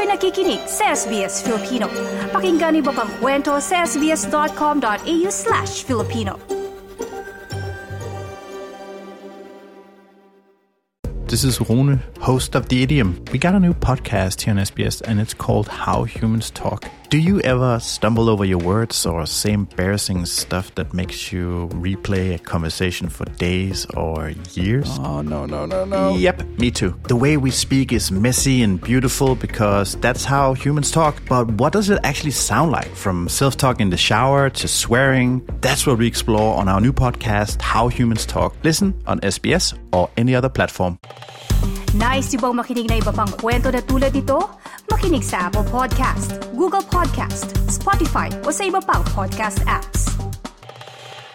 Kayo'y nakikinig sa SBS Filipino. Pakinggan niyo pa ang kwento sa sbs.com.au/Filipino. This is Rune, host of The Idiom. We got a new podcast here on SBS, and it's called How Humans Talk. Do you ever stumble over your words or say embarrassing stuff that makes you replay a conversation for days or years? Oh, no. Yep, me too. The way we speak is messy and beautiful because that's how humans talk. But what does it actually sound like? From self-talk in the shower to swearing? That's what we explore on our new podcast, How Humans Talk. Listen on SBS or any other platform. Nice yung bang makinig na iba pang kwento na tulad ito? Makinig sa Apple Podcast, Google Podcast, Spotify o sa iba pang podcast apps.